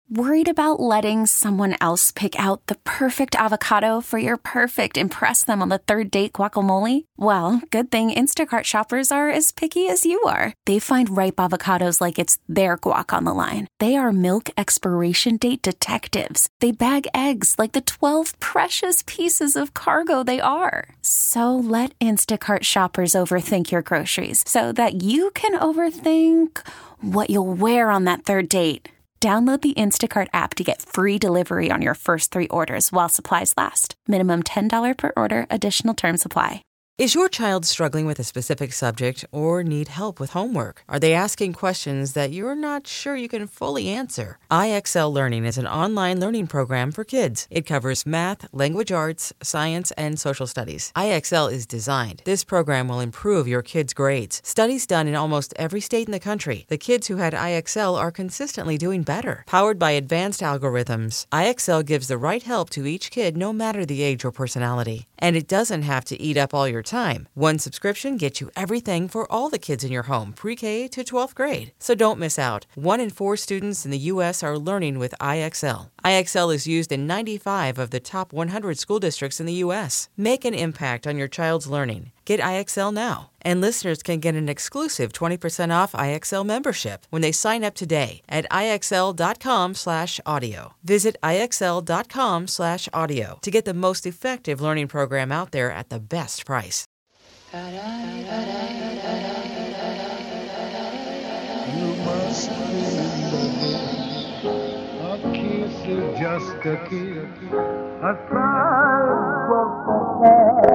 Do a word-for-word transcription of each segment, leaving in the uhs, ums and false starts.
Worried about letting someone else pick out the perfect avocado for your perfect impress them on the third date guacamole? Well, good thing Instacart shoppers are as picky as you are. They find ripe avocados like it's their guac on the line. They are milk expiration date detectives. They bag eggs like the twelve precious pieces of cargo they are. So let Instacart shoppers overthink your groceries so that you can overthink what you'll wear on that third date. Download the Instacart app to get free delivery on your first three orders while supplies last. Minimum ten dollars per order. Additional terms apply. Is your child struggling with a specific subject or need help with homework? Are they asking questions that you're not sure you can fully answer? I X L Learning is an online learning program for kids. It covers math, language arts, science, and social studies. I X L is designed. This program will improve your kids' grades. Studies done in almost every state in the country. The kids who had I X L are consistently doing better. Powered by advanced algorithms, I X L gives the right help to each kid no matter the age or personality. And it doesn't have to eat up all your time. One subscription gets you everything for all the kids in your home, pre-K to twelfth grade. So don't miss out. One in four students in the U S are learning with I X L. I X L is used in ninety-five of the top one hundred school districts in the U S. Make an impact on your child's learning. Get I X L now. And listeners can get an exclusive twenty percent off I X L membership when they sign up today at IXL.com slash audio. Visit IXL.com slash audio to get the most effective learning program out there at the best price. You must remember, a kiss is just a kiss, a sigh for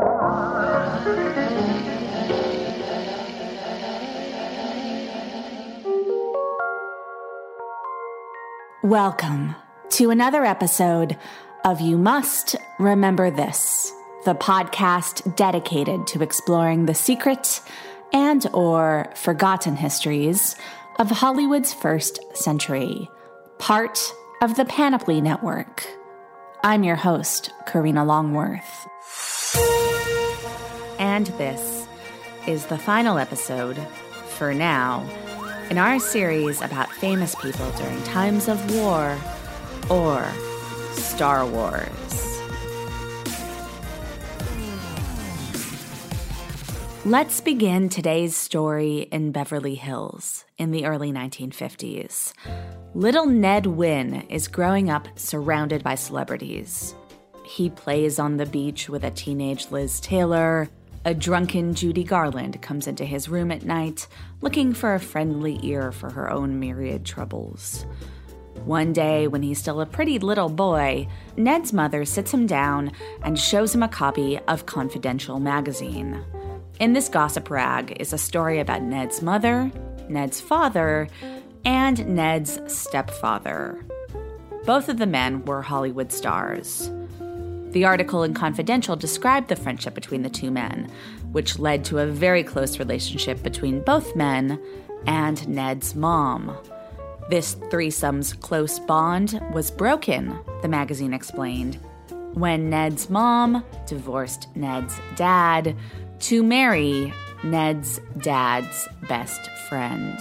Welcome to another episode of You Must Remember This, the podcast dedicated to exploring the secret and or forgotten histories of Hollywood's first century, part of the Panoply Network. I'm your host, Karina Longworth. And this is the final episode, for now, in our series about famous people during times of war or Star Wars. Let's begin today's story in Beverly Hills in the early nineteen fifties. Little Ned Wynn is growing up surrounded by celebrities. He plays on the beach with a teenage Liz Taylor. A drunken Judy Garland comes into his room at night, looking for a friendly ear for her own myriad troubles. One day, when he's still a pretty little boy, Ned's mother sits him down and shows him a copy of Confidential magazine. In this gossip rag is a story about Ned's mother, Ned's father, and Ned's stepfather. Both of the men were Hollywood stars. The article in Confidential described the friendship between the two men, which led to a very close relationship between both men and Ned's mom. This threesome's close bond was broken, the magazine explained, when Ned's mom divorced Ned's dad to marry Ned's dad's best friend.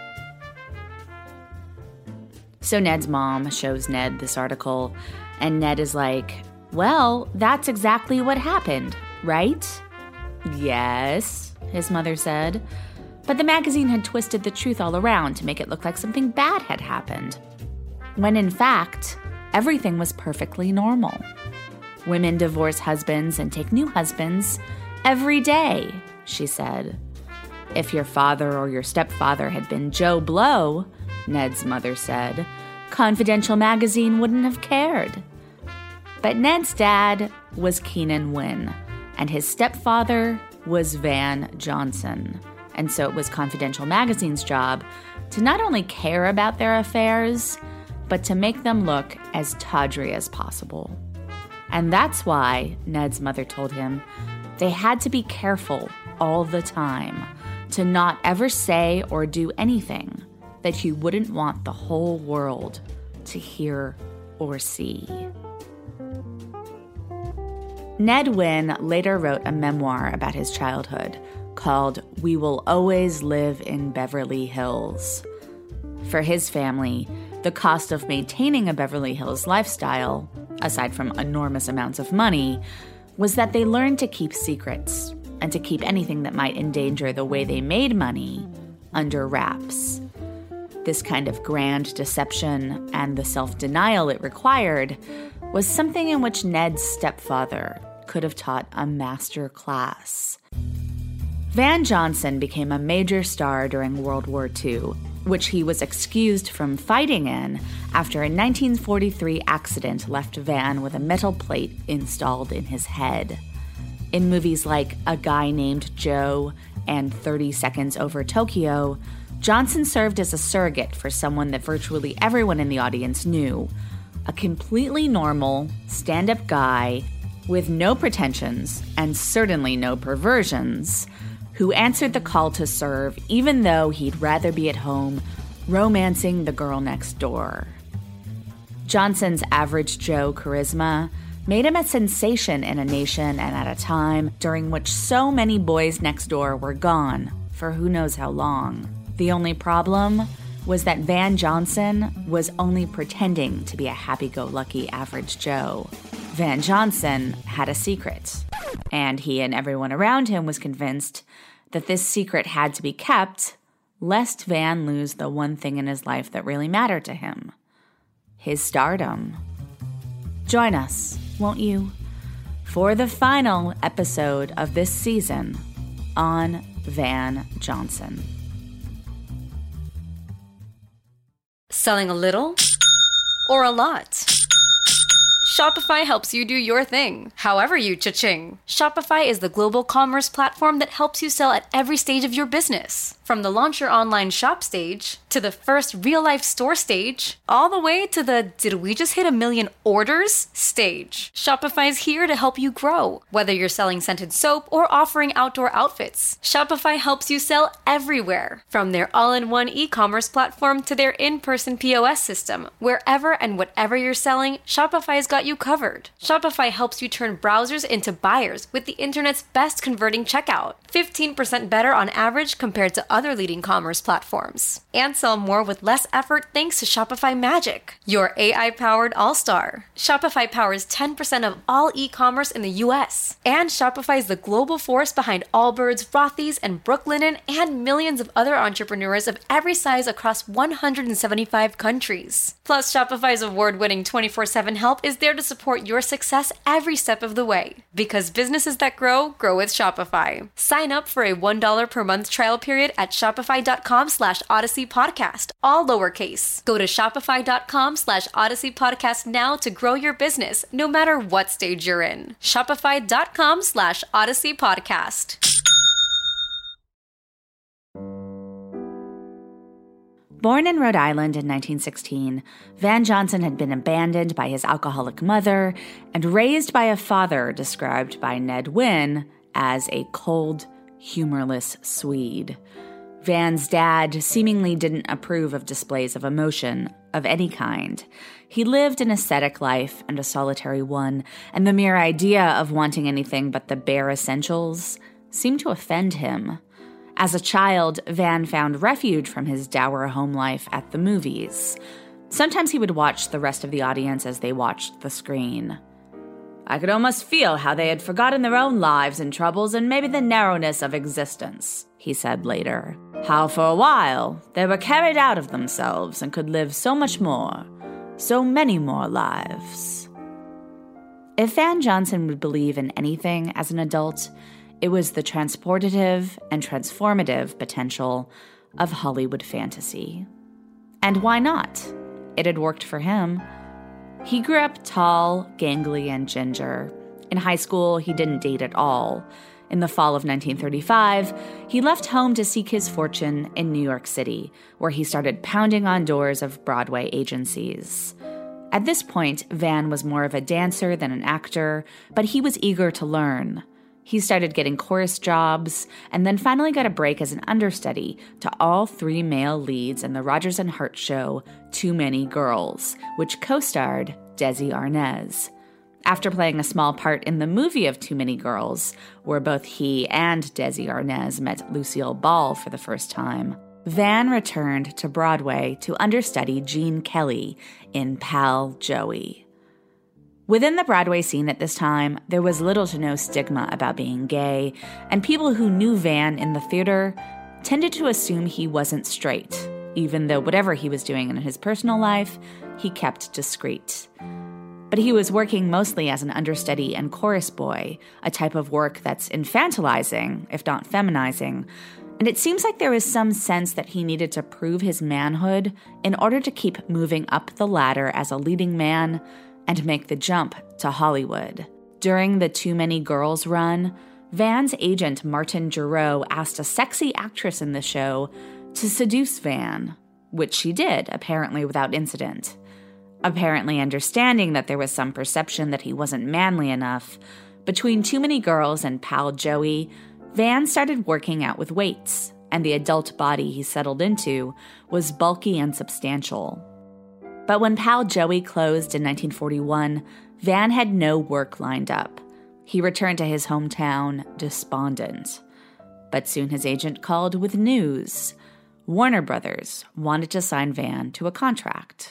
So Ned's mom shows Ned this article, and Ned is like, "Well, that's exactly what happened, right?" "Yes," his mother said. But the magazine had twisted the truth all around to make it look like something bad had happened, when in fact, everything was perfectly normal. Women divorce husbands and take new husbands every day, she said. If your father or your stepfather had been Joe Blow, Ned's mother said, Confidential magazine wouldn't have cared. But Ned's dad was Keenan Wynn, and his stepfather was Van Johnson. And so it was Confidential magazine's job to not only care about their affairs, but to make them look as tawdry as possible. And that's why, Ned's mother told him, they had to be careful all the time to not ever say or do anything that he wouldn't want the whole world to hear or see. Ned Wynn later wrote a memoir about his childhood called We Will Always Live in Beverly Hills. For his family, The cost of maintaining a Beverly Hills lifestyle, aside from enormous amounts of money, was that they learned to keep secrets and to keep anything that might endanger the way they made money under wraps. This kind of grand deception and the self-denial it required was something in which Ned's stepfather could have taught a master class. Van Johnson became a major star during World War Two, which he was excused from fighting in after a nineteen forty-three accident left Van with a metal plate installed in his head. In movies like A Guy Named Joe and thirty seconds Over Tokyo, Johnson served as a surrogate for someone that virtually everyone in the audience knew, a completely normal, stand-up guy with no pretensions and certainly no perversions, who answered the call to serve even though he'd rather be at home romancing the girl next door. Johnson's average Joe charisma made him a sensation in a nation and at a time during which so many boys next door were gone for who knows how long. The only problem was that Van Johnson was only pretending to be a happy-go-lucky average Joe. Van Johnson had a secret, and he and everyone around him was convinced that this secret had to be kept lest Van lose the one thing in his life that really mattered to him, his stardom. Join us, won't you, for the final episode of this season on Van Johnson. Selling a little or a lot? Shopify helps you do your thing, however you cha-ching. Shopify is the global commerce platform that helps you sell at every stage of your business. From the launch your online shop stage, to the first real-life store stage, all the way to the did we just hit a million orders stage. Shopify's here to help you grow. Whether you're selling scented soap or offering outdoor outfits, Shopify helps you sell everywhere. From their all-in-one e-commerce platform to their in-person P O S system, wherever and whatever you're selling, Shopify's got you covered. Shopify helps you turn browsers into buyers with the internet's best converting checkout. fifteen percent better on average compared to other leading commerce platforms. And sell more with less effort thanks to Shopify Magic, your A I-powered all-star. Shopify powers ten percent of all e-commerce in the U S. And Shopify is the global force behind Allbirds, Rothy's, and Brooklinen, and millions of other entrepreneurs of every size across one hundred seventy-five countries. Plus, Shopify's award-winning twenty-four seven help is there to support your success every step of the way. Because businesses that grow, grow with Shopify. Sign up for a one dollar per month trial period at shopify.com slash Odyssey Podcast, all lowercase. Go to shopify.com slash Odyssey Podcast now to grow your business, no matter what stage you're in. Shopify.com slash Odyssey Podcast. Born in Rhode Island in nineteen sixteen, Van Johnson had been abandoned by his alcoholic mother and raised by a father described by Ned Wynn as a cold, humorless Swede. Van's dad seemingly didn't approve of displays of emotion of any kind. He lived an ascetic life and a solitary one, and the mere idea of wanting anything but the bare essentials seemed to offend him. As a child, Van found refuge from his dour home life at the movies. Sometimes he would watch the rest of the audience as they watched the screen. I could almost feel how they had forgotten their own lives and troubles and maybe the narrowness of existence, he said later. How for a while they were carried out of themselves and could live so much more, so many more lives. If Van Johnson would believe in anything as an adult, it was the transportative and transformative potential of Hollywood fantasy. And why not? It had worked for him. He grew up tall, gangly, and ginger. In high school, he didn't date at all. In the fall of nineteen thirty-five, he left home to seek his fortune in New York City, where he started pounding on doors of Broadway agencies. At this point, Van was more of a dancer than an actor, but he was eager to learn. He started getting chorus jobs, and then finally got a break as an understudy to all three male leads in the Rodgers and Hart show Too Many Girls, which co-starred Desi Arnaz. After playing a small part in the movie of Too Many Girls, where both he and Desi Arnaz met Lucille Ball for the first time, Van returned to Broadway to understudy Gene Kelly in Pal Joey. Within the Broadway scene at this time, there was little to no stigma about being gay, and people who knew Van in the theater tended to assume he wasn't straight, even though whatever he was doing in his personal life, he kept discreet. But he was working mostly as an understudy and chorus boy, a type of work that's infantilizing, if not feminizing, and it seems like there was some sense that he needed to prove his manhood in order to keep moving up the ladder as a leading man and make the jump to Hollywood. During the Too Many Girls run, Van's agent Martin Gero asked a sexy actress in the show to seduce Van, which she did, apparently without incident. Apparently understanding that there was some perception that he wasn't manly enough, between Too Many Girls and Pal Joey, Van started working out with weights, and the adult body he settled into was bulky and substantial. But when Pal Joey closed in nineteen forty-one, Van had no work lined up. He returned to his hometown despondent. But soon his agent called with news. Warner Brothers wanted to sign Van to a contract.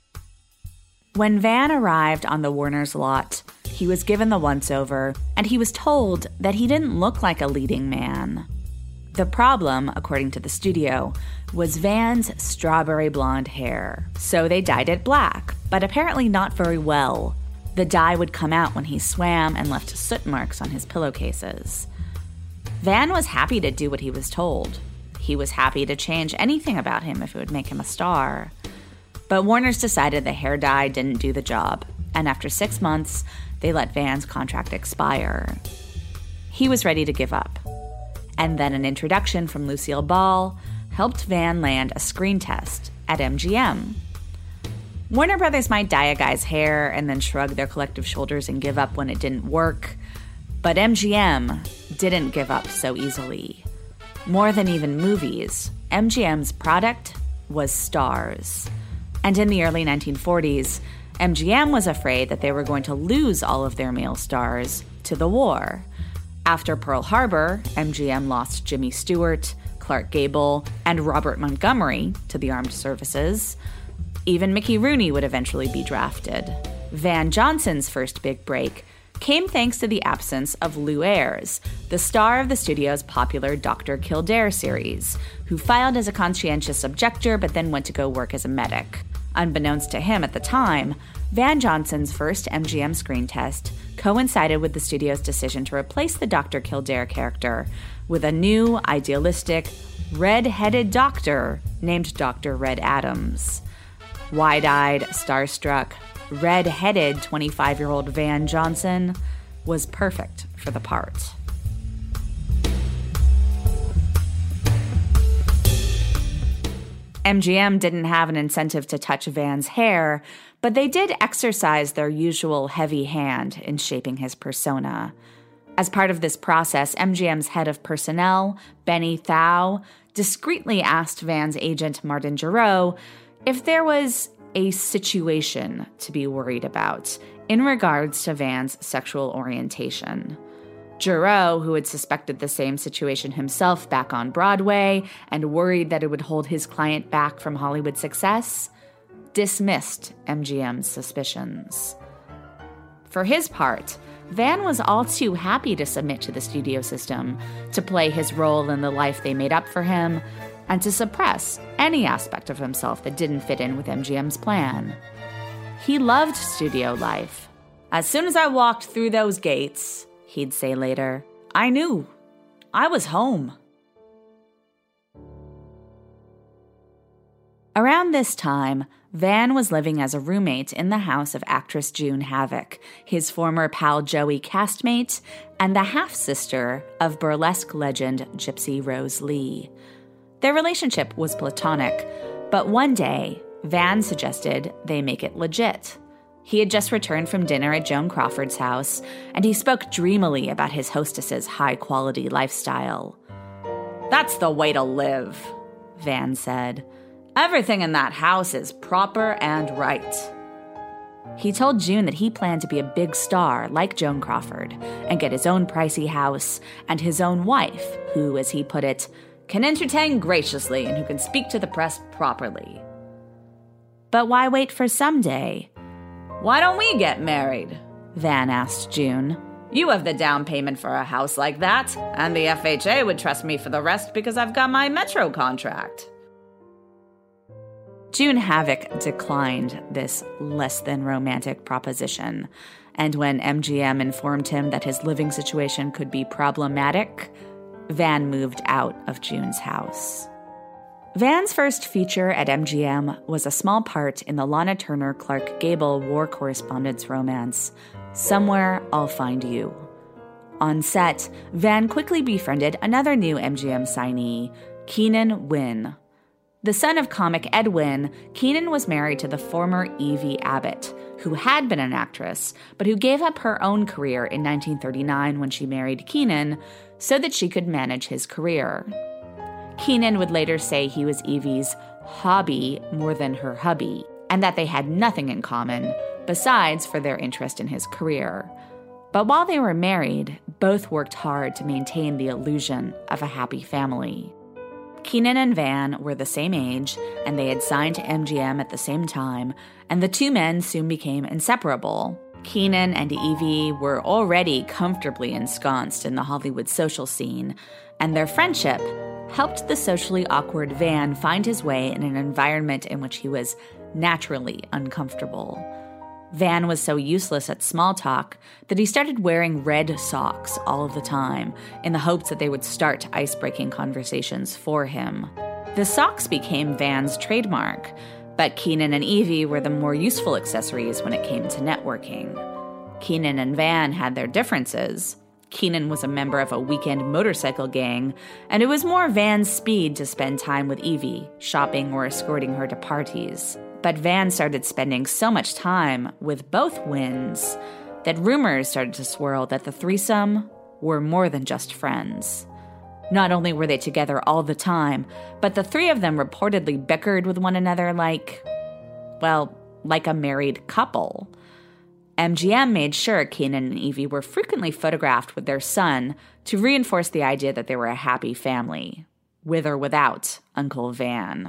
When Van arrived on the Warner's lot, he was given the once-over, and he was told that he didn't look like a leading man. The problem, according to the studio, was Van's strawberry blonde hair, so they dyed it black, but apparently not very well. The dye would come out when he swam and left soot marks on his pillowcases. Van was happy to do what he was told. He was happy to change anything about him if it would make him a star. But Warner's decided the hair dye didn't do the job, and after six months, they let Van's contract expire. He was ready to give up. And then an introduction from Lucille Ball helped Van land a screen test at M G M. Warner Brothers might dye a guy's hair and then shrug their collective shoulders and give up when it didn't work, but M G M didn't give up so easily. More than even movies, M G M's product was stars. And in the early nineteen forties, M G M was afraid that they were going to lose all of their male stars to the war. After Pearl Harbor, M G M lost Jimmy Stewart, Clark Gable, and Robert Montgomery to the armed services. Even Mickey Rooney would eventually be drafted. Van Johnson's first big break came thanks to the absence of Lew Ayres, the star of the studio's popular Doctor Kildare series, who filed as a conscientious objector but then went to go work as a medic. Unbeknownst to him at the time, Van Johnson's first M G M screen test coincided with the studio's decision to replace the Doctor Kildare character with a new, idealistic, red-headed doctor named Doctor Red Adams. Wide-eyed, starstruck, red-headed twenty-five-year-old Van Johnson was perfect for the part. M G M didn't have an incentive to touch Van's hair, but they did exercise their usual heavy hand in shaping his persona. As part of this process, M G M's head of personnel, Benny Thau, discreetly asked Van's agent, Martin Gero, if there was a situation to be worried about in regards to Van's sexual orientation. Gero, who had suspected the same situation himself back on Broadway and worried that it would hold his client back from Hollywood success, dismissed M G M's suspicions. For his part, Van was all too happy to submit to the studio system, to play his role in the life they made up for him, and to suppress any aspect of himself that didn't fit in with M G M's plan. He loved studio life. As soon as I walked through those gates, he'd say later, I knew. I was home. Around this time, Van was living as a roommate in the house of actress June Havoc, his former pal Joey castmate, and the half-sister of burlesque legend Gypsy Rose Lee. Their relationship was platonic, but one day, Van suggested they make it legit. He had just returned from dinner at Joan Crawford's house, and he spoke dreamily about his hostess's high-quality lifestyle. That's the way to live, Van said. Everything in that house is proper and right. He told June that he planned to be a big star like Joan Crawford and get his own pricey house and his own wife, who, as he put it, can entertain graciously and who can speak to the press properly. But why wait for someday? Why don't we get married? Van asked June. You have the down payment for a house like that, and the F H A would trust me for the rest because I've got my Metro contract. June Havoc declined this less-than-romantic proposition, and when M G M informed him that his living situation could be problematic, Van moved out of June's house. Van's first feature at M G M was a small part in the Lana Turner-Clark Gable war correspondence romance, Somewhere I'll Find You. On set, Van quickly befriended another new M G M signee, Keenan Wynn. The son of comic Ed Wynn, Keenan was married to the former Evie Abbott, who had been an actress, but who gave up her own career in nineteen thirty-nine when she married Keenan so that she could manage his career. Keenan would later say he was Evie's hobby more than her hubby, and that they had nothing in common, besides for their interest in his career. But while they were married, both worked hard to maintain the illusion of a happy family. Keenan and Van were the same age, and they had signed to M G M at the same time, and the two men soon became inseparable. Keenan and Evie were already comfortably ensconced in the Hollywood social scene, and their friendship helped the socially awkward Van find his way in an environment in which he was naturally uncomfortable. Van was so useless at small talk that he started wearing red socks all of the time in the hopes that they would start ice-breaking conversations for him. The socks became Van's trademark, but Keenan and Evie were the more useful accessories when it came to networking. Keenan and Van had their differences. Keenan was a member of a weekend motorcycle gang, and it was more Van's speed to spend time with Evie, shopping or escorting her to parties. But Van started spending so much time with both Wynns that rumors started to swirl that the threesome were more than just friends. Not only were they together all the time, but the three of them reportedly bickered with one another like, well, like a married couple. M G M made sure Keenan and Evie were frequently photographed with their son to reinforce the idea that they were a happy family, with or without Uncle Van.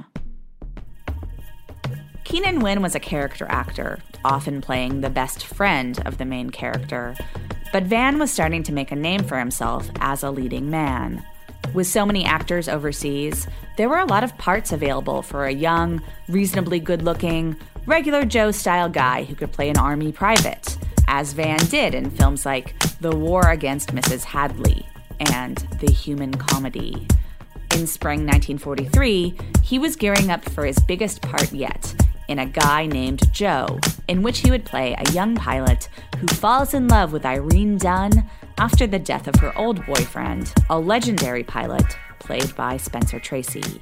Keenan Wynn was a character actor, often playing the best friend of the main character, but Van was starting to make a name for himself as a leading man. With so many actors overseas, there were a lot of parts available for a young, reasonably good-looking, regular Joe-style guy who could play an army private, as Van did in films like The War Against Missus Hadley and The Human Comedy. In spring nineteen forty-three, he was gearing up for his biggest part yet, in A Guy Named Joe, in which he would play a young pilot who falls in love with Irene Dunne after the death of her old boyfriend, a legendary pilot played by Spencer Tracy.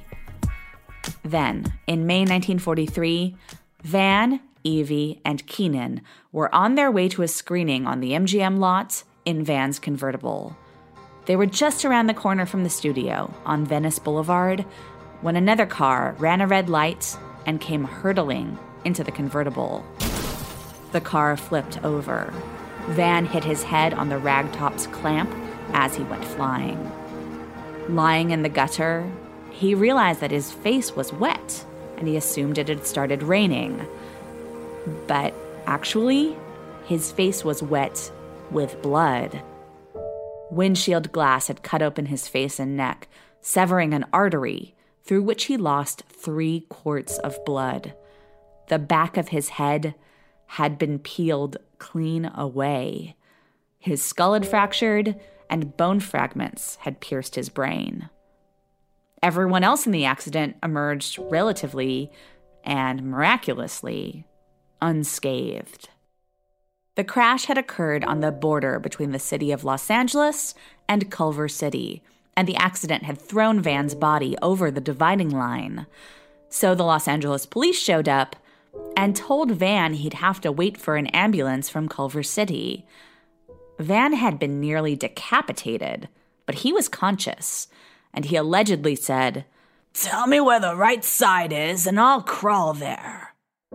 Then, in May nineteen forty-three, Van, Evie, and Keenan were on their way to a screening on the M G M lot in Van's convertible. They were just around the corner from the studio on Venice Boulevard when another car ran a red light and came hurtling into the convertible. The car flipped over. Van hit his head on the ragtop's clamp as he went flying. Lying in the gutter, he realized that his face was wet, and he assumed it had started raining. But actually, his face was wet with blood. Windshield glass had cut open his face and neck, severing an artery through which he lost three quarts of blood. The back of his head had been peeled clean away. His skull had fractured, and bone fragments had pierced his brain. Everyone else in the accident emerged relatively and miraculously unscathed. The crash had occurred on the border between the city of Los Angeles and Culver City, and the accident had thrown Van's body over the dividing line. So the Los Angeles police showed up and told Van he'd have to wait for an ambulance from Culver City. Van had been nearly decapitated, but he was conscious, and he allegedly said, "Tell me where the right side is, and I'll crawl there."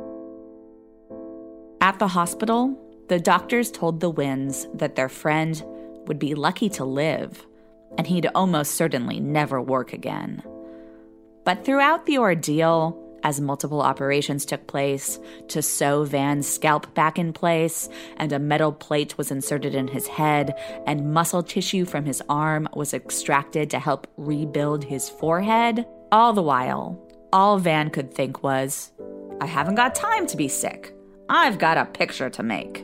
At the hospital, the doctors told the Wynns that their friend would be lucky to live. and he'd almost certainly never work again. But throughout the ordeal, as multiple operations took place to sew Van's scalp back in place, and a metal plate was inserted in his head, and muscle tissue from his arm was extracted to help rebuild his forehead, all the while, all Van could think was, I haven't got time to be sick. I've got a picture to make.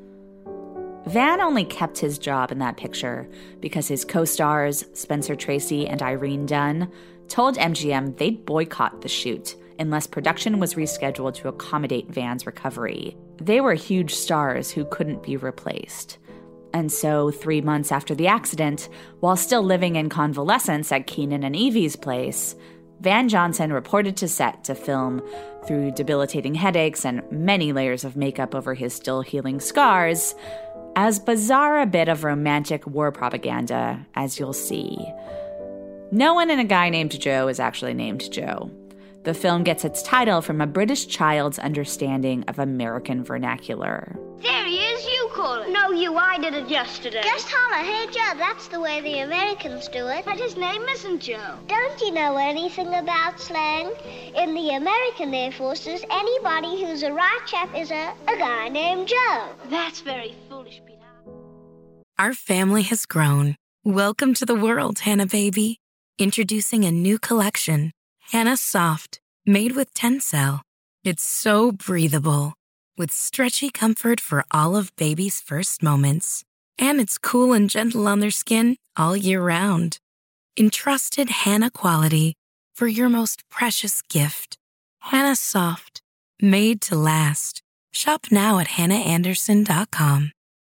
Van only kept his job in that picture because his co-stars, Spencer Tracy and Irene Dunne, told M G M they'd boycott the shoot unless production was rescheduled to accommodate Van's recovery. They were huge stars who couldn't be replaced. And so, three months after the accident, while still living in convalescence at Keenan and Evie's place, Van Johnson reported to set to film through debilitating headaches and many layers of makeup over his still healing scars, as bizarre a bit of romantic war propaganda as you'll see. No one in A Guy Named Joe is actually named Joe. The film gets its title from a British child's understanding of American vernacular. There he is, you call it. No, you, I did it yesterday. Just holler, hey Joe, that's the way the Americans do it. But his name isn't Joe. Don't you know anything about slang? In the American Air Forces, anybody who's a right chap is a, a guy named Joe. That's very foolish, Peter. Our family has grown. Welcome to the world, Hannah baby. Introducing a new collection, Hannah Soft, made with Tencel. It's so breathable, with stretchy comfort for all of baby's first moments. And it's cool and gentle on their skin all year round. Entrusted Hannah quality for your most precious gift. Hannah Soft, made to last. Shop now at hannah anderson dot com.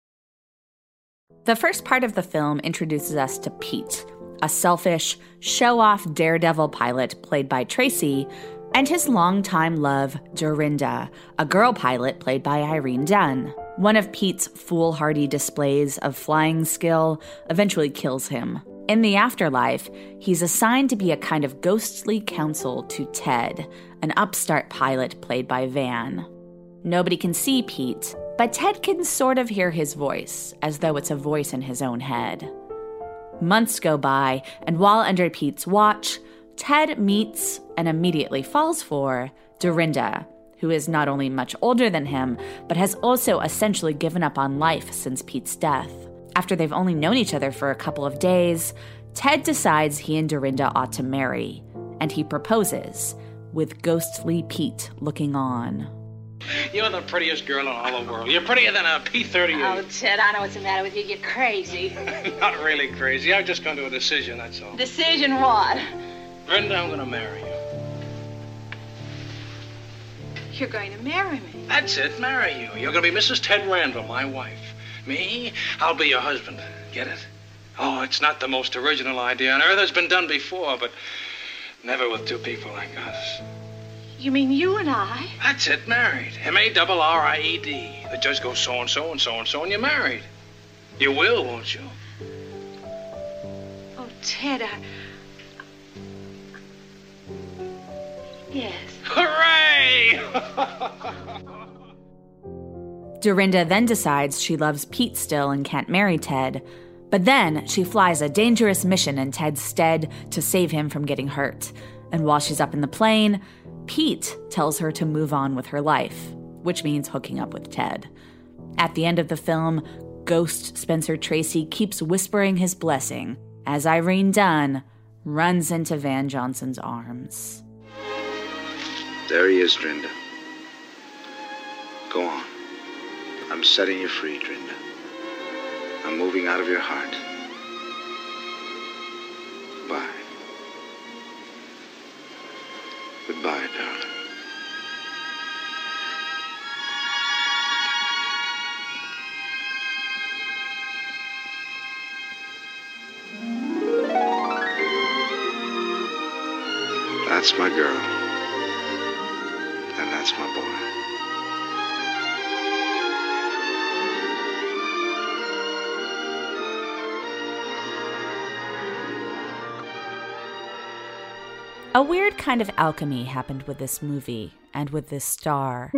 The first part of the film introduces us to Pete, a selfish, show-off daredevil pilot played by Tracy, and his longtime love, Dorinda, a girl pilot played by Irene Dunne. One of Pete's foolhardy displays of flying skill eventually kills him. In the afterlife, he's assigned to be a kind of ghostly counsel to Ted, an upstart pilot played by Van. Nobody can see Pete, but Ted can sort of hear his voice, as though it's a voice in his own head. Months go by, and while under Pete's watch, Ted meets and immediately falls for Dorinda, who is not only much older than him, but has also essentially given up on life since Pete's death. After they've only known each other for a couple of days, Ted decides he and Dorinda ought to marry, and he proposes, with ghostly Pete looking on. You're the prettiest girl in all the world. You're prettier than a P thirty-eight. Oh, Ted, I know what's the matter with you. You're crazy. Not really crazy. I've just come to a decision, that's all. Decision what? Brenda, I'm going to marry you. You're going to marry me. That's it, marry you. You're going to be Missus Ted Randall, my wife. Me, I'll be your husband. Get it? Oh, it's not the most original idea on earth. It's been done before, but never with two people like us. You mean you and I? That's it, married. M A R R I E D. The judge goes so-and-so and so-and-so, and you're married. You will, won't you? Oh, Ted, I... Yes. Hooray! Dorinda then decides she loves Pete still and can't marry Ted, but then she flies a dangerous mission in Ted's stead to save him from getting hurt. And while she's up in the plane, Pete tells her to move on with her life, which means hooking up with Ted. At the end of the film, ghost Spencer Tracy keeps whispering his blessing as Irene Dunne runs into Van Johnson's arms. There he is, Drinda. Go on. I'm setting you free, Drinda. I'm moving out of your heart. Goodbye. Goodbye, darling. That's my girl. And that's my boy. A weird kind of alchemy happened with this movie and with this star.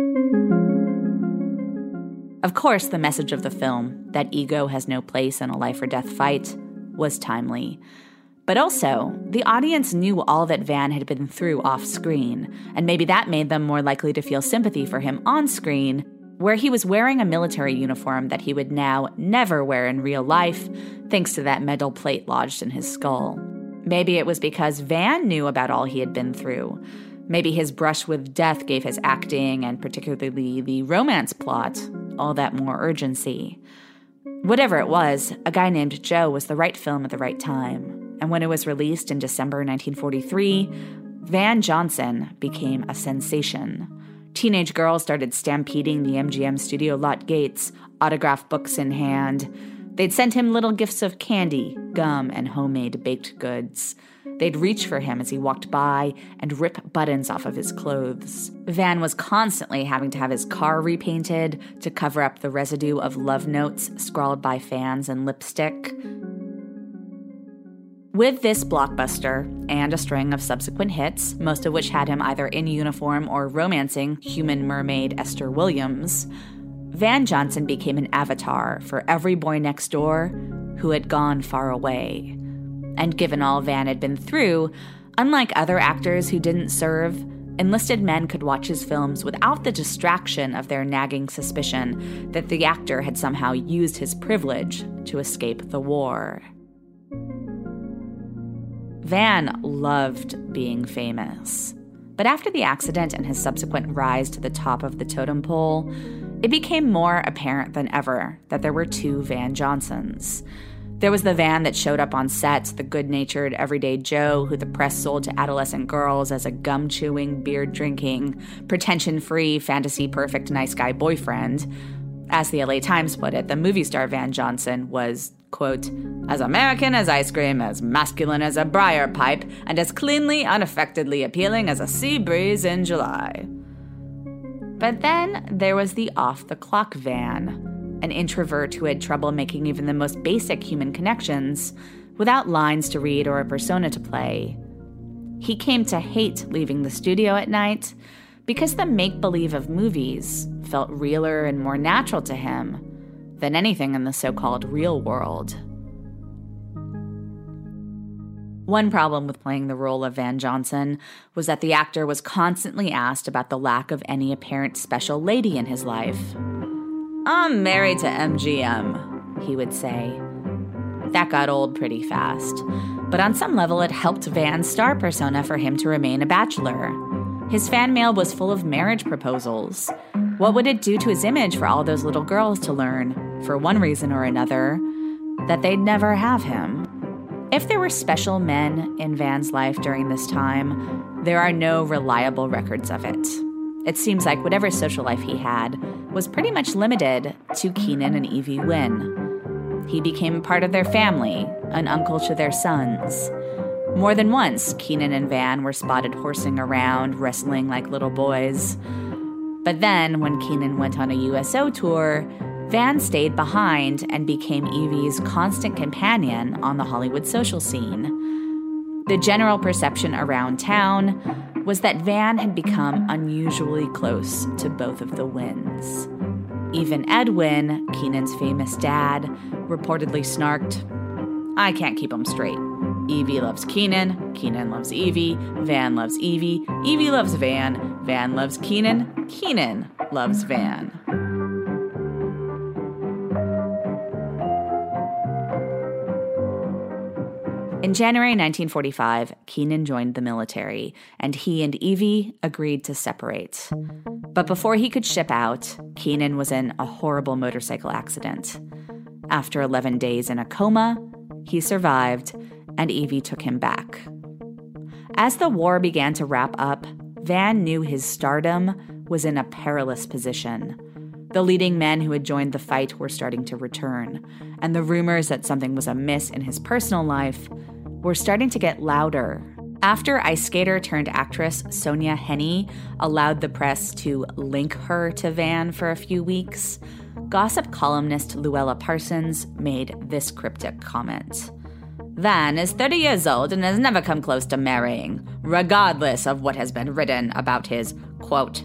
Of course, the message of the film, that ego has no place in a life or death fight, was timely. But also, the audience knew all that Van had been through off-screen, and maybe that made them more likely to feel sympathy for him on-screen, where he was wearing a military uniform that he would now never wear in real life, thanks to that metal plate lodged in his skull. Maybe it was because Van knew about all he had been through. Maybe his brush with death gave his acting, and particularly the romance plot, all that more urgency. Whatever it was, A Guy Named Joe was the right film at the right time. And when it was released in December nineteen forty-three, Van Johnson became a sensation. Teenage girls started stampeding the M G M studio lot gates, autographed books in hand. They'd send him little gifts of candy, gum, and homemade baked goods. They'd reach for him as he walked by and rip buttons off of his clothes. Van was constantly having to have his car repainted to cover up the residue of love notes scrawled by fans in lipstick. With this blockbuster, and a string of subsequent hits, most of which had him either in uniform or romancing human mermaid Esther Williams, Van Johnson became an avatar for every boy next door who had gone far away. And given all Van had been through, unlike other actors who didn't serve, enlisted men could watch his films without the distraction of their nagging suspicion that the actor had somehow used his privilege to escape the war. Van loved being famous. But after the accident and his subsequent rise to the top of the totem pole, it became more apparent than ever that there were two Van Johnsons. There was the Van that showed up on set, the good-natured everyday Joe who the press sold to adolescent girls as a gum-chewing, beer-drinking, pretension-free, fantasy-perfect nice guy boyfriend. As the L A Times put it, the movie star Van Johnson was, quote, as American as ice cream, as masculine as a briar pipe, and as cleanly, unaffectedly appealing as a sea breeze in July. But then there was the off-the-clock Van, an introvert who had trouble making even the most basic human connections without lines to read or a persona to play. He came to hate leaving the studio at night because the make-believe of movies felt realer and more natural to him than anything in the so-called real world. One problem with playing the role of Van Johnson was that the actor was constantly asked about the lack of any apparent special lady in his life. I'm married to M G M, he would say. That got old pretty fast, but on some level it helped Van's star persona for him to remain a bachelor. His fan mail was full of marriage proposals. What would it do to his image for all those little girls to learn, for one reason or another, that they'd never have him? If there were special men in Van's life during this time, there are no reliable records of it. It seems like whatever social life he had was pretty much limited to Keenan and Evie Wynn. He became part of their family, an uncle to their sons. More than once, Keenan and Van were spotted horsing around, wrestling like little boys. But then, when Keenan went on a U S O tour, Van stayed behind and became Evie's constant companion on the Hollywood social scene. The general perception around town was that Van had become unusually close to both of the Wynns. Even Ed Wynn, Keenan's famous dad, reportedly snarked, I can't keep them straight. Evie loves Keenan, Keenan loves Evie, Van loves Evie, Evie loves Van, Van loves Keenan, Keenan loves Van. In January nineteen forty-five, Keenan joined the military, and he and Evie agreed to separate. But before he could ship out, Keenan was in a horrible motorcycle accident. After eleven days in a coma, he survived, and Evie took him back. As the war began to wrap up, Van knew his stardom was in a perilous position. The leading men who had joined the fight were starting to return, and the rumors that something was amiss in his personal life were starting to get louder. After ice skater turned actress Sonja Henie allowed the press to link her to Van for a few weeks, gossip columnist Luella Parsons made this cryptic comment. Van is thirty years old and has never come close to marrying, regardless of what has been written about his, quote,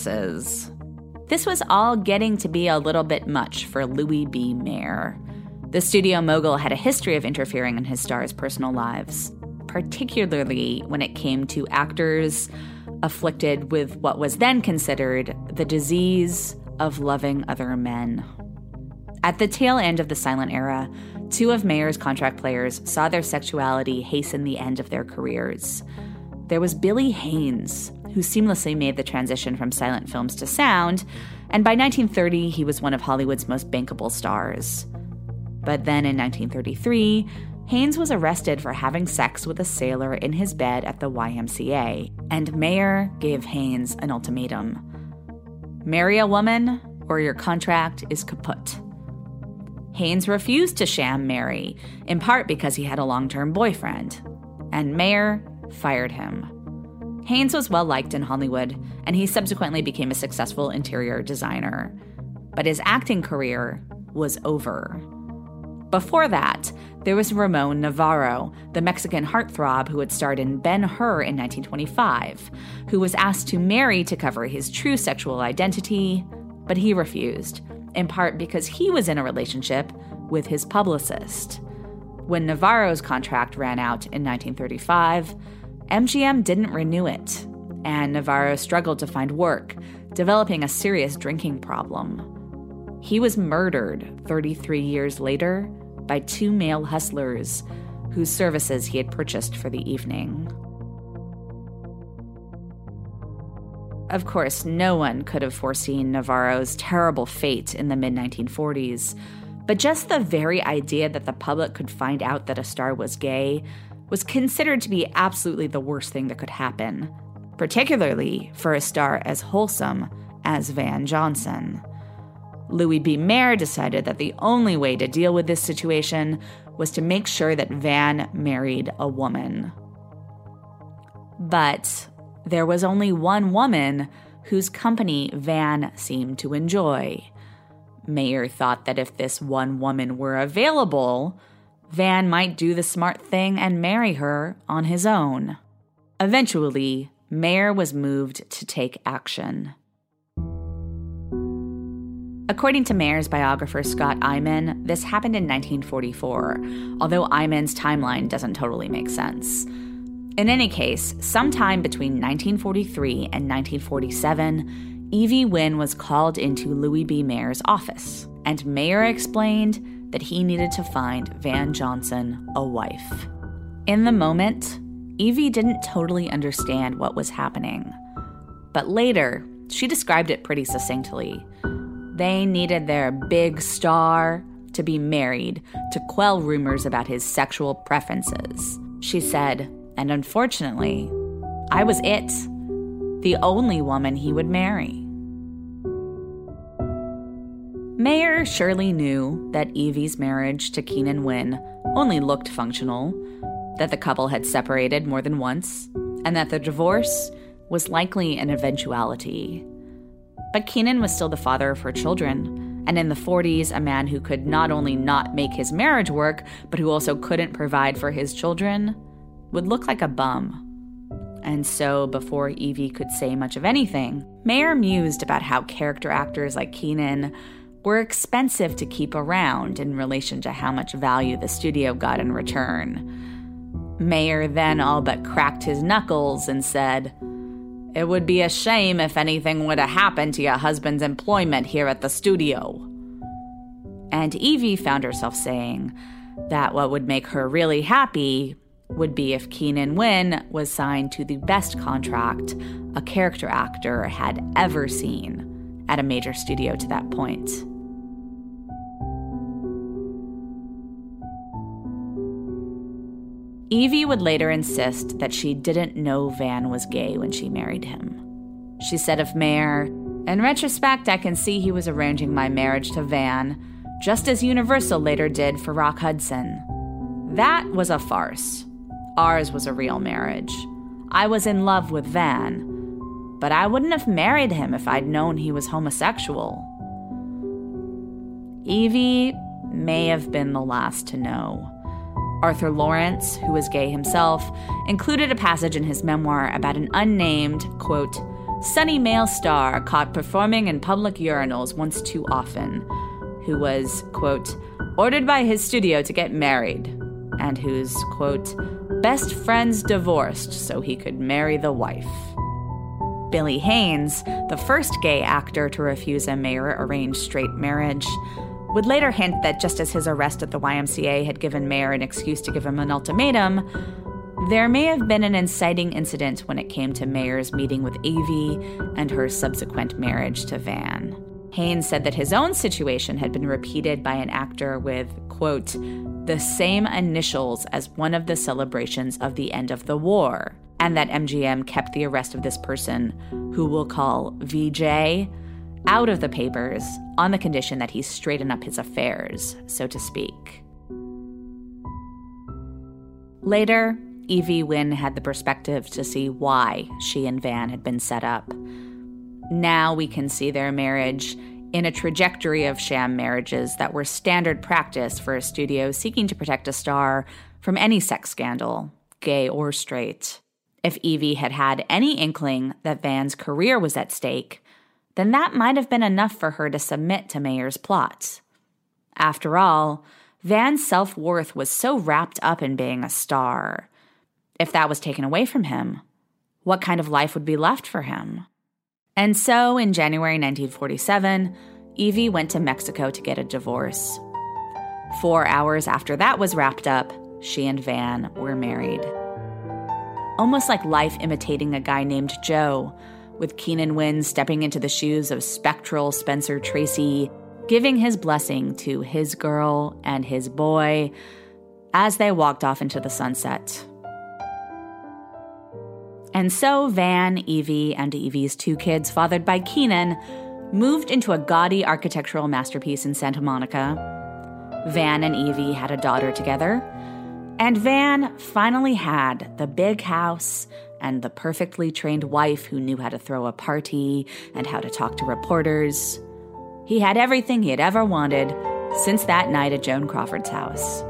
romances. This was all getting to be a little bit much for Louis B. Mayer. The studio mogul had a history of interfering in his stars' personal lives, particularly when it came to actors afflicted with what was then considered the disease of loving other men. At the tail end of the silent era, two of Mayer's contract players saw their sexuality hasten the end of their careers. There was Billy Haynes, who seamlessly made the transition from silent films to sound, and by nineteen thirty, he was one of Hollywood's most bankable stars. But then in nineteen thirty-three, Haynes was arrested for having sex with a sailor in his bed at the Y M C A, and Mayer gave Haynes an ultimatum. Marry a woman, or your contract is kaput. Haynes refused to sham marry, in part because he had a long-term boyfriend, and Mayer fired him. Haynes was well-liked in Hollywood, and he subsequently became a successful interior designer. But his acting career was over. Before that, there was Ramon Navarro, the Mexican heartthrob who had starred in Ben-Hur in nineteen twenty-five, who was asked to marry to cover his true sexual identity, but he refused, in part because he was in a relationship with his publicist. When Navarro's contract ran out in nineteen thirty-five, M G M didn't renew it, and Navarro struggled to find work, developing a serious drinking problem. He was murdered thirty-three years later by two male hustlers whose services he had purchased for the evening. Of course, no one could have foreseen Navarro's terrible fate in the mid nineteen forties, but just the very idea that the public could find out that a star was gay was considered to be absolutely the worst thing that could happen, particularly for a star as wholesome as Van Johnson. Louis B. Mayer decided that the only way to deal with this situation was to make sure that Van married a woman. But there was only one woman whose company Van seemed to enjoy. Mayer thought that if this one woman were available, Van might do the smart thing and marry her on his own. Eventually, Mayer was moved to take action. According to Mayer's biographer Scott Eyman, this happened in nineteen forty-four, although Eyman's timeline doesn't totally make sense. In any case, sometime between nineteen forty-three and nineteen forty-seven, Evie Wynn was called into Louis B. Mayer's office, and Mayer explained that he needed to find Van Johnson a wife. In the moment, Evie didn't totally understand what was happening, but later, she described it pretty succinctly. They needed their big star to be married to quell rumors about his sexual preferences. She said, and unfortunately, I was it, the only woman he would marry. Mayer surely knew that Evie's marriage to Keenan Wynn only looked functional, that the couple had separated more than once, and that the divorce was likely an eventuality. But Keenan was still the father of her children, and in the forties, a man who could not only not make his marriage work, but who also couldn't provide for his children, would look like a bum. And so, before Evie could say much of anything, Mayer mused about how character actors like Keenan were expensive to keep around in relation to how much value the studio got in return. Mayer then all but cracked his knuckles and said, "It would be a shame if anything would have happened to your husband's employment here at the studio." And Evie found herself saying that what would make her really happy would be if Keenan Wynn was signed to the best contract a character actor had ever seen at a major studio to that point. Evie would later insist that she didn't know Van was gay when she married him. She said of Mayer, "In retrospect, I can see he was arranging my marriage to Van, just as Universal later did for Rock Hudson. That was a farce. Ours was a real marriage. I was in love with Van, but I wouldn't have married him if I'd known he was homosexual." Evie may have been the last to know. Arthur Lawrence, who was gay himself, included a passage in his memoir about an unnamed, quote, sunny male star caught performing in public urinals once too often, who was, quote, ordered by his studio to get married, and whose, quote, best friends divorced so he could marry the wife. Billy Haynes, the first gay actor to refuse a Mayer-arranged straight marriage, would later hint that just as his arrest at the Y M C A had given Mayer an excuse to give him an ultimatum, there may have been an inciting incident when it came to Mayer's meeting with Evie and her subsequent marriage to Van. Haynes said that his own situation had been repeated by an actor with, quote, the same initials as one of the celebrations of the end of the war, and that M G M kept the arrest of this person, who we'll call V J, out of the papers on the condition that he straighten up his affairs, so to speak. Later, Evie Wynn had the perspective to see why she and Van had been set up. Now we can see their marriage in a trajectory of sham marriages that were standard practice for a studio seeking to protect a star from any sex scandal, gay or straight. If Evie had had any inkling that Van's career was at stake, then that might have been enough for her to submit to Mayer's plots. After all, Van's self-worth was so wrapped up in being a star. If that was taken away from him, what kind of life would be left for him? And so, in January nineteen forty-seven, Evie went to Mexico to get a divorce. Four hours after that was wrapped up, she and Van were married. Almost like life imitating a guy named Joe, with Keenan Wynn stepping into the shoes of spectral Spencer Tracy, giving his blessing to his girl and his boy as they walked off into the sunset. And so Van, Evie, and Evie's two kids, fathered by Keenan, moved into a gaudy architectural masterpiece in Santa Monica. Van and Evie had a daughter together, and Van finally had the big house and the perfectly trained wife who knew how to throw a party and how to talk to reporters. He had everything he had ever wanted since that night at Joan Crawford's house.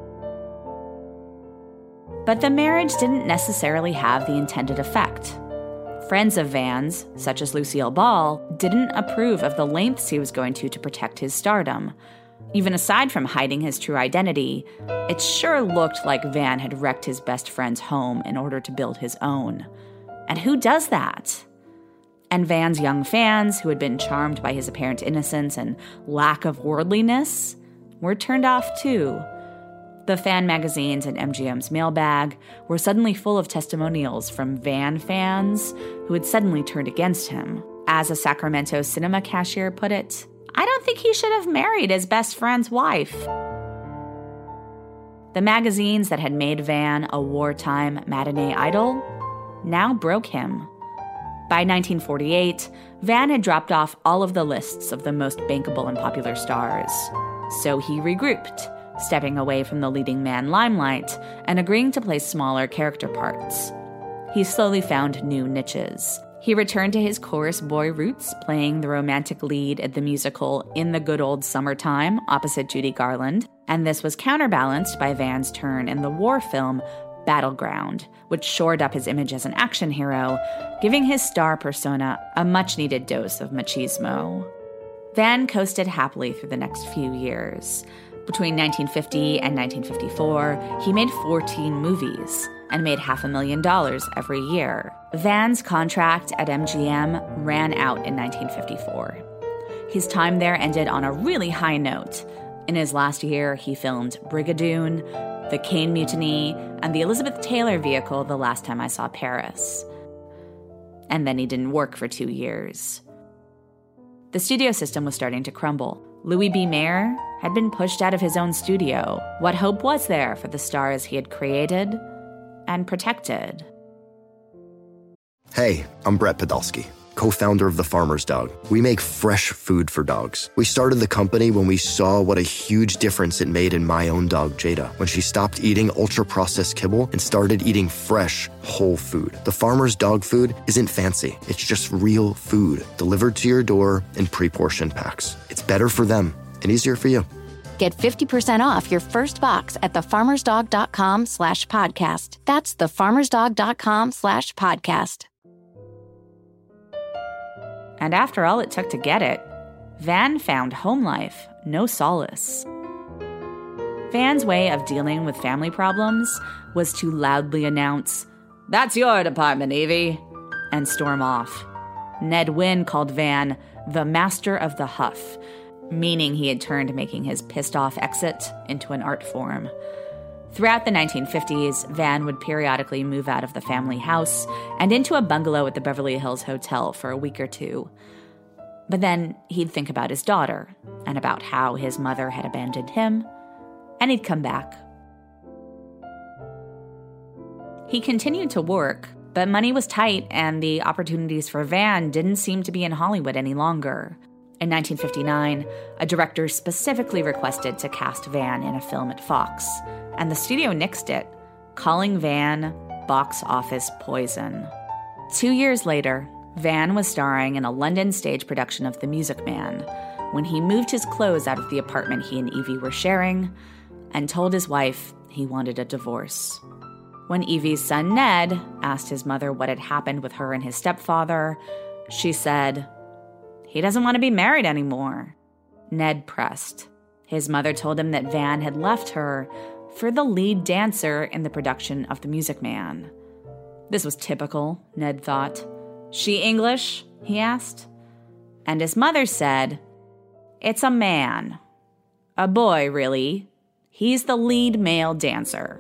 But the marriage didn't necessarily have the intended effect. Friends of Van's, such as Lucille Ball, didn't approve of the lengths he was going to to protect his stardom. Even aside from hiding his true identity, it sure looked like Van had wrecked his best friend's home in order to build his own. And who does that? And Van's young fans, who had been charmed by his apparent innocence and lack of worldliness, were turned off too. The fan magazines in M G M's mailbag were suddenly full of testimonials from Van fans who had suddenly turned against him. As a Sacramento cinema cashier put it, I don't think he should have married his best friend's wife. The magazines that had made Van a wartime matinee idol now broke him. By nineteen forty-eight, Van had dropped off all of the lists of the most bankable and popular stars. So he regrouped, stepping away from the leading man limelight and agreeing to play smaller character parts. He slowly found new niches. He returned to his chorus boy roots, playing the romantic lead at the musical In the Good Old Summertime opposite Judy Garland, and this was counterbalanced by Van's turn in the war film Battleground, which shored up his image as an action hero, giving his star persona a much-needed dose of machismo. Van coasted happily through the next few years. Between nineteen fifty and nineteen fifty-four, he made fourteen movies and made half a million dollars every year. Van's contract at M G M ran out in nineteen fifty-four. His time there ended on a really high note. In his last year, he filmed Brigadoon, The Caine Mutiny, and the Elizabeth Taylor vehicle The Last Time I Saw Paris. And then he didn't work for two years. The studio system was starting to crumble. Louis B. Mayer had been pushed out of his own studio. What hope was there for the stars he had created and protected? Hey, I'm Brett Podolsky, co-founder of The Farmer's Dog. We make fresh food for dogs. We started the company when we saw what a huge difference it made in my own dog, Jada, when she stopped eating ultra-processed kibble and started eating fresh, whole food. The Farmer's Dog food isn't fancy. It's just real food delivered to your door in pre-portioned packs. It's better for them and easier for you. Get fifty percent off your first box at thefarmersdog.com slash podcast. That's thefarmersdog.com slash podcast. And after all it took to get it, Van found home life no solace. Van's way of dealing with family problems was to loudly announce, "That's your department, Evie," and storm off. Ned Wynn called Van the master of the huff, meaning he had turned making his pissed-off exit into an art form. Throughout the nineteen fifties, Van would periodically move out of the family house and into a bungalow at the Beverly Hills Hotel for a week or two. But then he'd think about his daughter and about how his mother had abandoned him, and he'd come back. He continued to work, but money was tight and the opportunities for Van didn't seem to be in Hollywood any longer. In nineteen fifty-nine, a director specifically requested to cast Van in a film at Fox, and the studio nixed it, calling Van box office poison. Two years later, Van was starring in a London stage production of The Music Man when he moved his clothes out of the apartment he and Evie were sharing and told his wife he wanted a divorce. When Evie's son Ned asked his mother what had happened with her and his stepfather, she said, "He doesn't want to be married anymore." Ned pressed. His mother told him that Van had left her for the lead dancer in the production of The Music Man. This was typical, Ned thought. "She English?" he asked. And his mother said, "It's a man. A boy, really. He's the lead male dancer."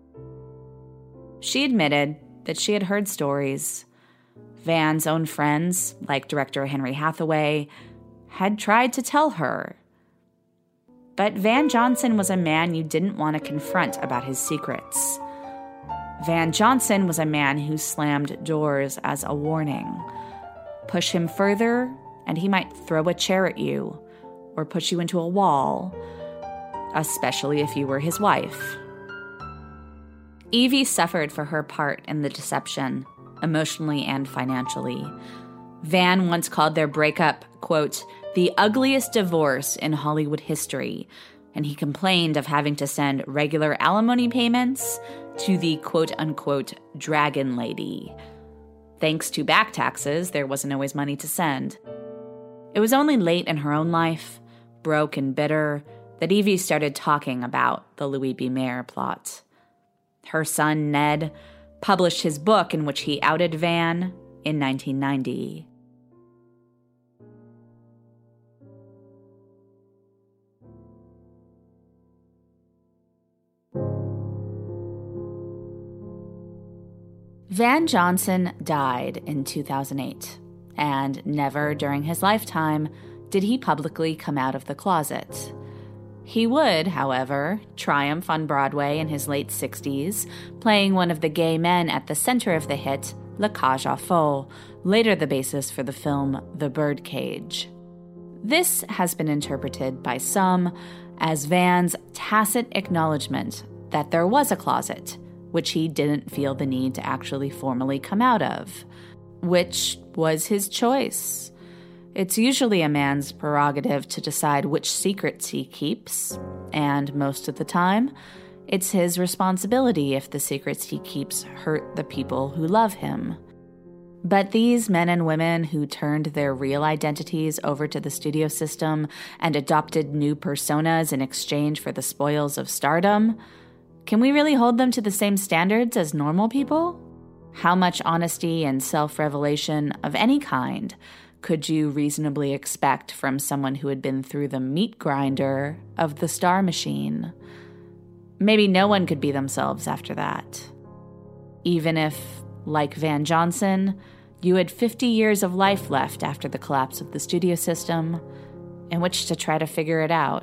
She admitted that she had heard stories. Van's own friends, like director Henry Hathaway, had tried to tell her. But Van Johnson was a man you didn't want to confront about his secrets. Van Johnson was a man who slammed doors as a warning. Push him further, and he might throw a chair at you or push you into a wall, especially if you were his wife. Evie suffered for her part in the deception, emotionally and financially. Van once called their breakup, quote, "the ugliest divorce in Hollywood history," and he complained of having to send regular alimony payments to the quote-unquote dragon lady. Thanks to back taxes, there wasn't always money to send. It was only late in her own life, broke and bitter, that Evie started talking about the Louis B. Mayer plot. Her son, Ned, published his book in which he outed Van in nineteen ninety. Van Johnson died in two thousand eight, and never during his lifetime did he publicly come out of the closet. He would, however, triumph on Broadway in his late sixties, playing one of the gay men at the center of the hit La Cage aux Folles, later the basis for the film The Birdcage. This has been interpreted by some as Van's tacit acknowledgement that there was a closet, which he didn't feel the need to actually formally come out of, which was his choice. It's usually a man's prerogative to decide which secrets he keeps, and most of the time, it's his responsibility if the secrets he keeps hurt the people who love him. But these men and women who turned their real identities over to the studio system and adopted new personas in exchange for the spoils of stardom, can we really hold them to the same standards as normal people? How much honesty and self-revelation of any kind could you reasonably expect from someone who had been through the meat grinder of the star machine? Maybe no one could be themselves after that. Even if, like Van Johnson, you had fifty years of life left after the collapse of the studio system in which to try to figure it out.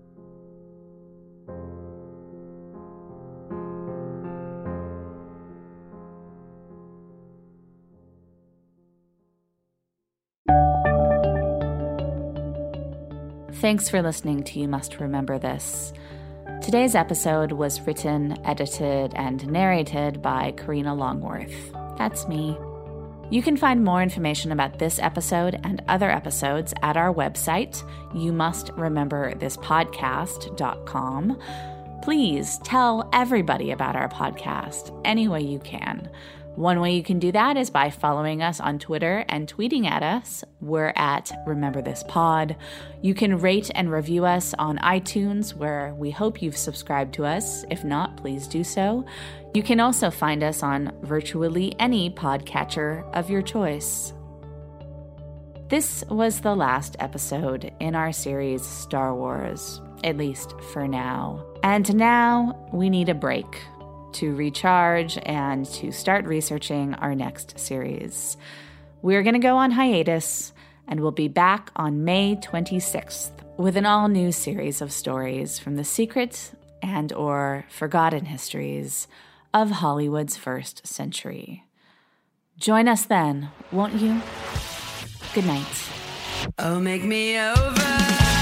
Thanks for listening to You Must Remember This. Today's episode was written, edited, and narrated by Karina Longworth. That's me. You can find more information about this episode and other episodes at our website, you must remember this podcast dot com. Please tell everybody about our podcast any way you can. One way you can do that is by following us on Twitter and tweeting at us. We're at Remember This Pod. You can rate and review us on iTunes, where we hope you've subscribed to us. If not, please do so. You can also find us on virtually any podcatcher of your choice. This was the last episode in our series Star Wars, at least for now. And now we need a break to recharge and to start researching our next series. We're going to go on hiatus, and we'll be back on May twenty-sixth with an all-new series of stories from the secret and or forgotten histories of Hollywood's first century. Join us then, won't you? Good night. Oh, make me over.